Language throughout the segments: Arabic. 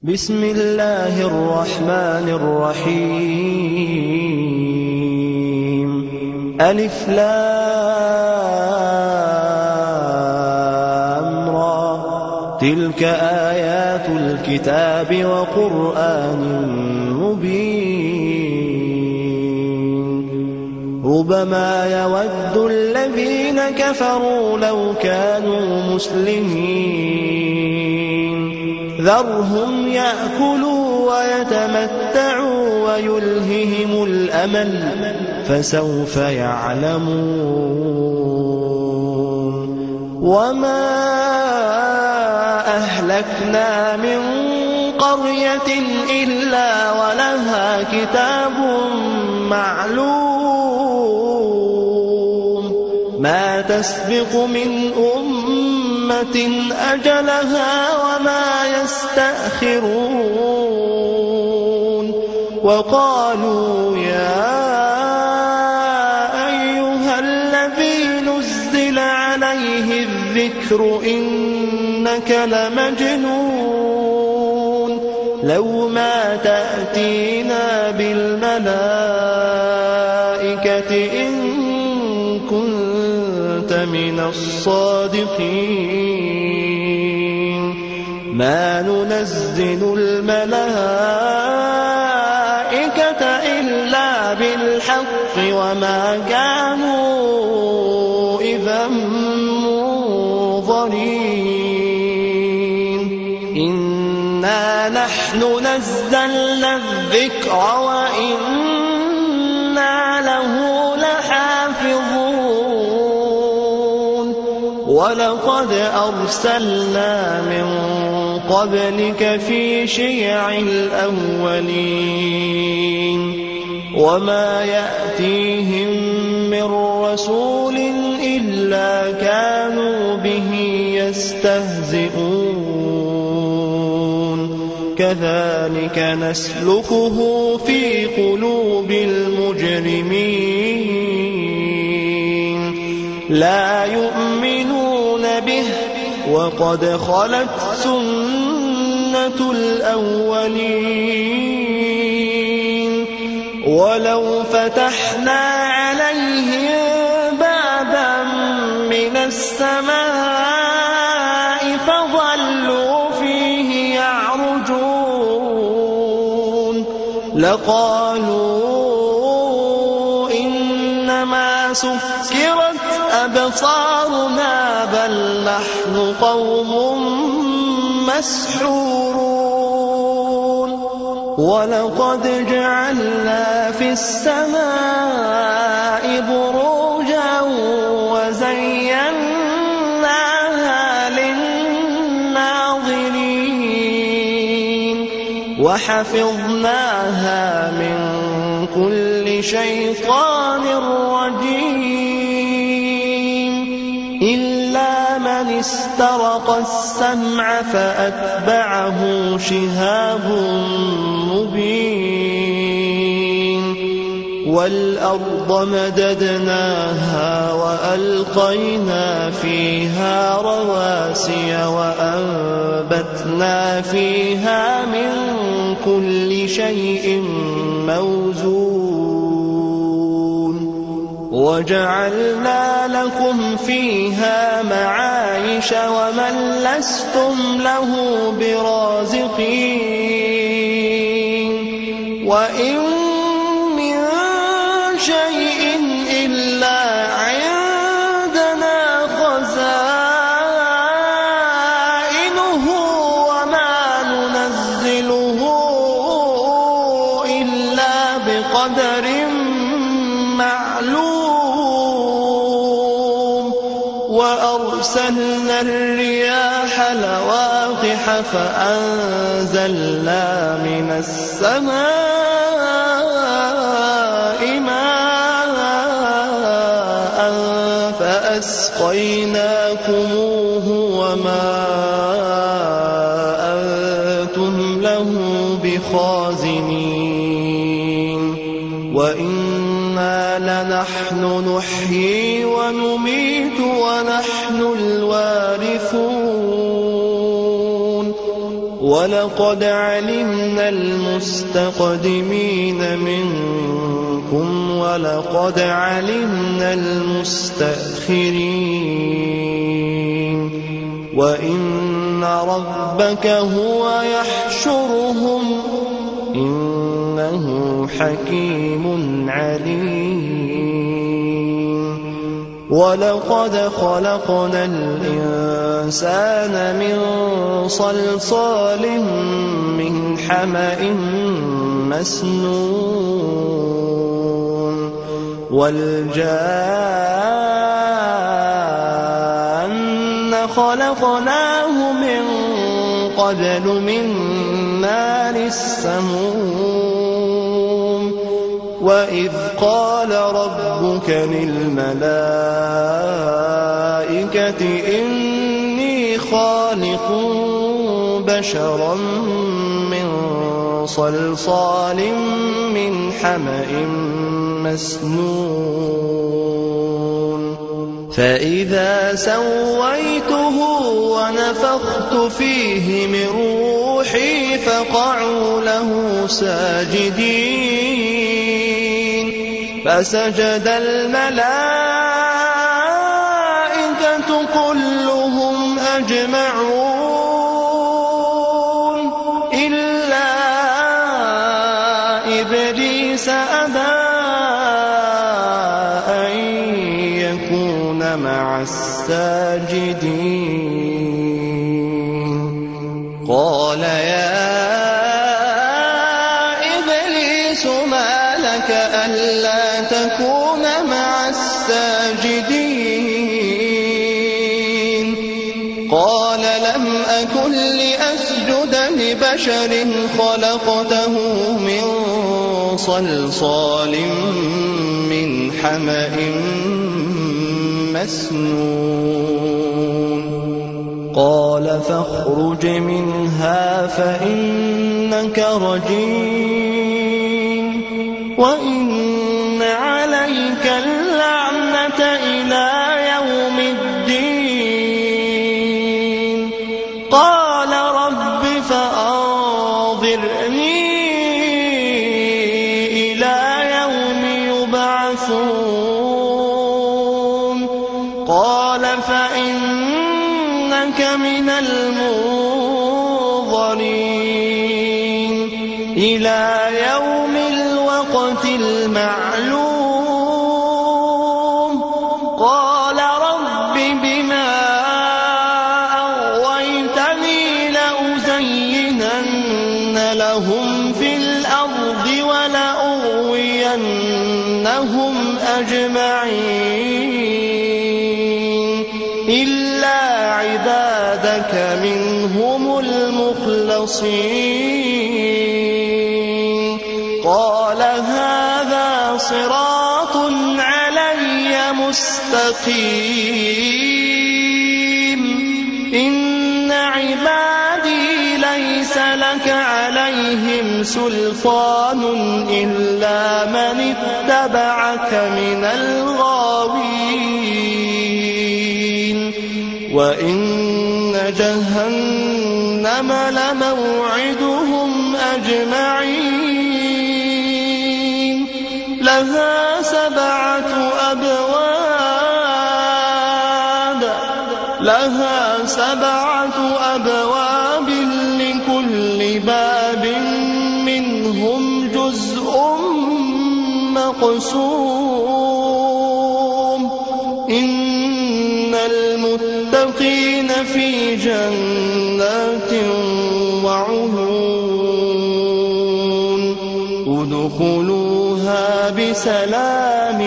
بسم الله الرحمن الرحيم ألف لام را تلك آيات الكتاب وقرآن مبين ربما يود الذين كفروا لو كانوا مسلمين ذرهم يأكلوا ويتمتعوا ويلههم الأمل فسوف يعلمون وما أهلكنا من قرية إلا ولها كتاب معلوم ما تسبق من أمة أجلها وما يستأخرون وقالوا يا أيها الذي نزل عليه الذكر إنك لمجنون لو ما تأتينا بالملائكة إن كنت من الصادقين ما ننزل الملائكة إلا بالحق وما كانوا إذا منظرين إنا نحن نزلنا الذكر وإنا له لحافظون ولقد أرسلنا من قبلك في شيع الأولين وما يأتيهم من رسول إلا كانوا به يستهزئون كذلك نسلكه في قلوب المجرمين لا يؤمنون به وقد خلت سنة الأولين ولو فتحنا عليهم بابا من السماء فظلوا فيه يعرجون لقالوا إنما سكرت أبصارنا بل نحن قوم مسحورون ولقد جعلنا في السماء بروجا وزيناها للناظرين وحفظناها من كل شيطان رجيم إلا من استرق السمع فأتبعه شهاب مبين والأرض مددناها وألقينا فيها رواسي وأنبتنا فيها من كل شيء موزون وجعلنا لكم فيها معايش ومن لستم له برازقين وإن من شيء إلا عندنا خزائنه وما ننزله إلا بقدر معلوم وأرسلنا الرياح لواقح فأنزلنا من السماء ماء فأسقيناكموه وما أنتم له بخازنين وإنا لنحن نحيي ونميت ونحن الوارثون ولقد علمنا المستقدمين منكم ولقد علمنا المستأخرين وإن ربك هو يحشرهم إنه حكيم عليم ولقد خلقنا الإنسان من صلصال من حمأ مسنون والجان خلقناه من قبل من نار السموم وإذ قال ربك للملائكة إني خالق بشرا من صلصال من حمأ مسنون فإذا سويته ونفخت فيه من روحي فقعوا له ساجدين فسجد الملائكة كلهم أجمعون إلا إبليس أبى أن يكون مع الساجدين قال يا إبليس ما لك ألا تكون مع الساجدين قال لم أكن لأسجد لبشر خلقته من صلصال من حمأ مسنون قال فاخرج منها فإنك رجيم وإن عليك اللعنة إلى يوم الدين قال رب فأنظرني إلى يوم يبعثون قال فإنك من المنظرين إلى يوم الوقت المعلوم قال رب بما أغويتني لأزينن لهم في الأرض ولأغوينهم أجمعين إلا عبادك منهم المخلصين قال هذا صراط علي مستقيم إن عبادي ليس لك عليهم سلطان إلا من اتبعك من الغاوين وإن جهنم لموعدهم أجمعين لها 7 أبواب لكل باب منهم جزء مقسوم إن المتقين في جنات وعيون ادخلوها بسلام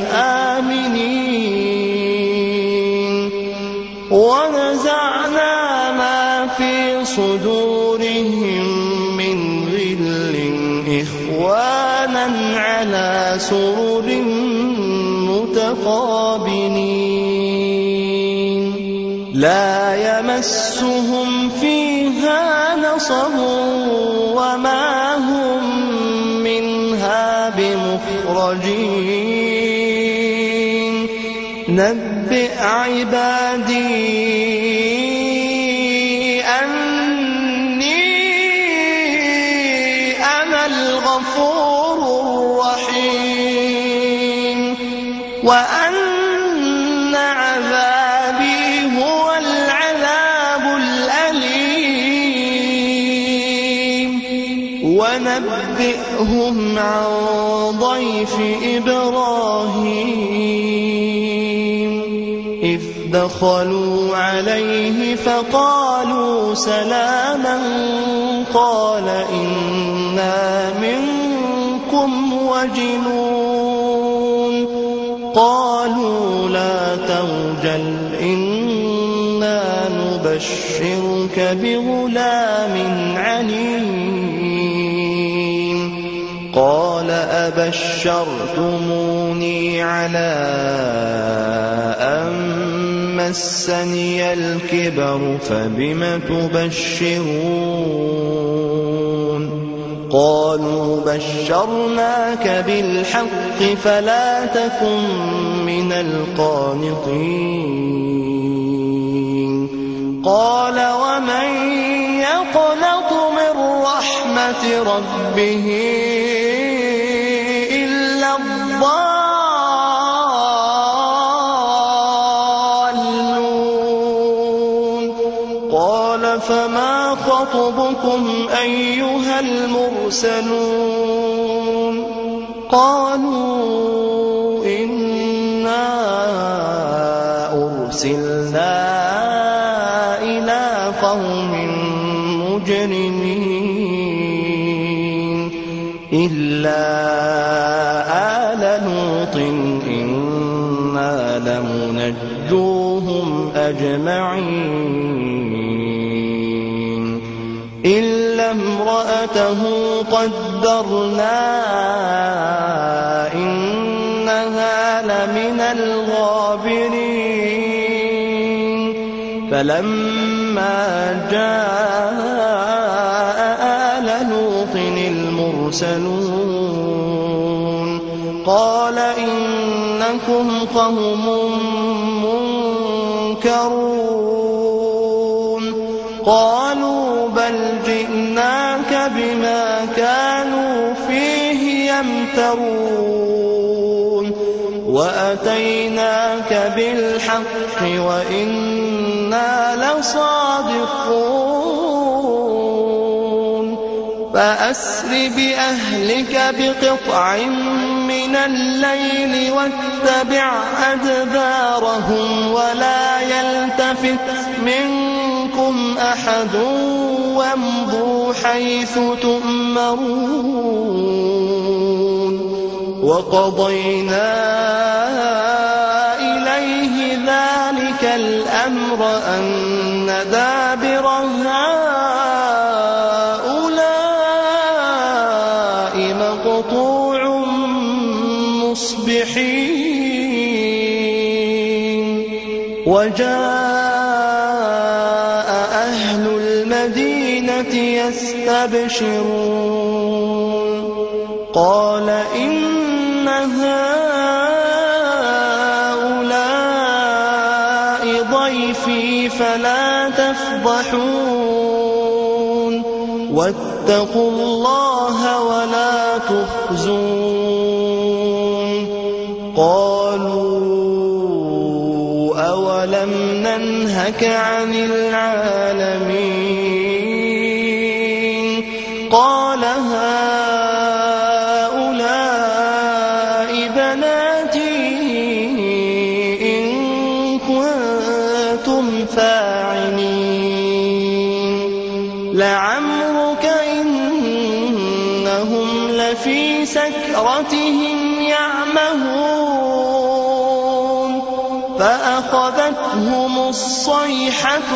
آمنين ونزعنا ما في صدورهم من غل إخوانا على سرر متقابلين لا يمسهم فيها نصب وما هم منها بمخرجين نبئ عبادي أني الغفور الرحيم وأن عذابي هو العذاب الأليم ونبئهم عن ضيف إبراهيم إذ دخلوا عليه فقالوا سلاما قال إنا منكم وجلون قالوا لا توجل إنا نبشرك بغلام عليم قال أبشرتموني على أن مسني الكبر فبم تبشرون قالوا بشرناك بالحق فلا تكن من القانطين قال ومن يقنط من رحمة ربه إلا الضالون قال فما خطبكم أيها المرسلون قالوا إنا أرسلنا إلى قوم مجرمين إلا آل لوط إنا لمنجوهم أجمعين إلا امرأته قدرنا إنها لمن الغابرين فلما جاء آل لوط المرسلون قال إنكم قوم منكرون قالوا بل جئناك بما كانوا فيه يمترون وأتيناك بالحق وإنا لصادقون فأسر بأهلك بقطع من الليل واتبع أدبارهم ولا يلتفت منكم أحد وامضوا حيث تؤمرون وقضينا إليه ذلك الأمر أن دابر هؤلاء مقطوع مصبحين وجاء أهل المدينة يستبشرون قال إن هؤلاء ضيفي فلا تفضحون واتقوا الله ولا تخزون قالوا أولم ننهك عن العالمين قال هؤلاء بناتي إن كنتم فاعلين لعمرك إنهم لفي سكرتهم يعمهون فأخذتهم الصيحة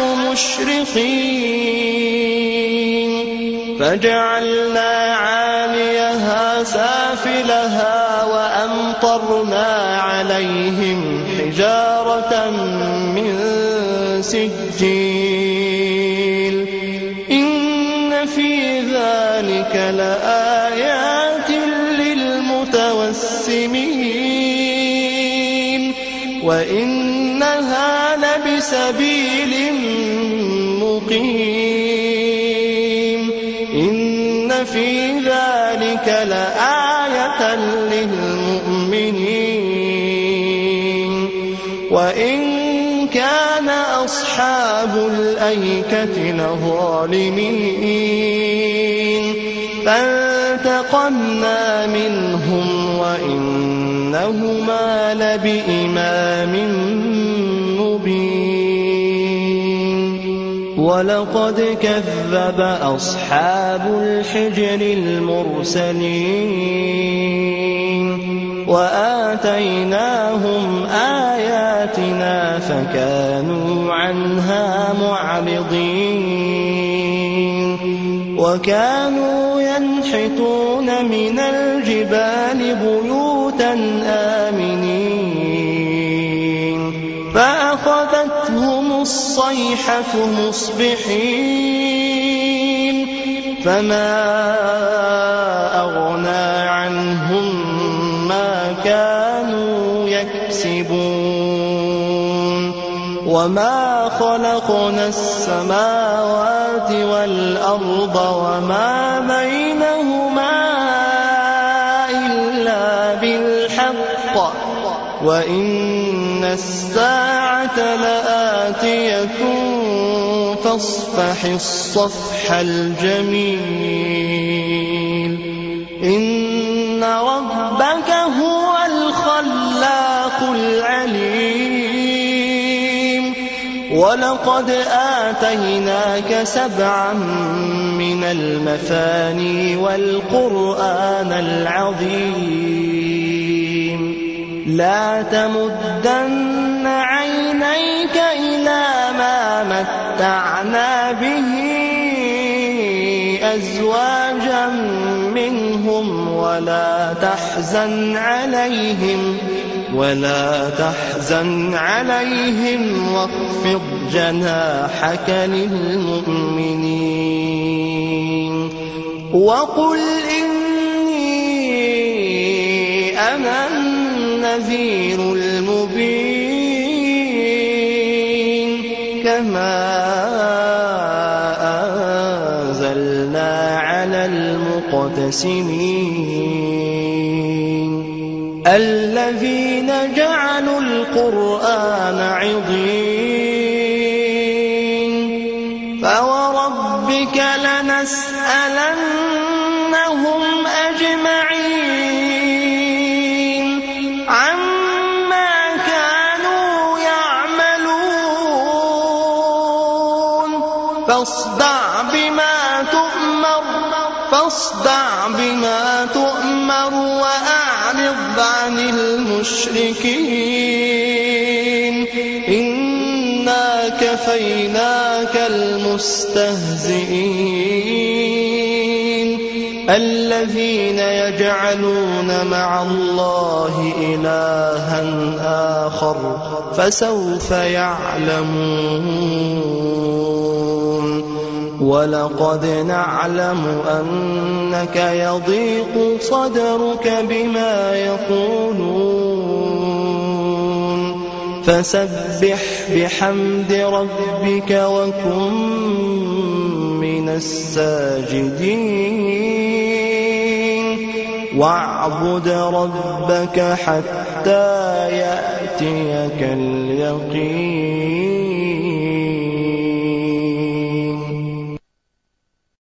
مشرقين فجعلنا عاليها سافلها وأمطرنا عليهم حجارة من سجيل إن في ذلك لآيات للمتوسمين وإنها لبسبيل مقيم إن في ذلك ذلك لآية للمؤمنين وإن كان أصحاب الأيكة لظالمين فانتقمنا منهم وإنهما لبإمام مبين ولقد كذب أصحاب الحجر المرسلين وآتيناهم آياتنا فكانوا عنها معرضين وكانوا ينحتون من الجبال بيوتا آمنين فأخذتهم الصيحة مصبحين فما أغنى عنهم ما كانوا يكسبون وما خلقنا السماوات والأرض وما بينهما إلا بالحق وإن الساعة لآتية فاصفح الصفح الجميل إن ربك هو الخلاق العليم ولقد آتيناك 7 من المثاني والقرآن العظيم لا تمدن عينيك إلى ما متعنا به أزواجا منهم ولا تحزن عليهم واخفض جناحك للمؤمنين وقل إني أنا النذير المبين كما أنزلنا على المقتسمين الذين جعلوا القرآن عضين فوربك لنسألنهم أجمعين عما كانوا يعملون فاصدع بما تؤمر وأعرض عن المشركين إنا كفيناك المستهزئين الذين يجعلون مع الله إلها آخر فسوف يعلمون ولقد نعلم أنك يضيق صدرك بما يقولون فسبح بحمد ربك وكن من الساجدين واعبد ربك حتى يأتيك اليقين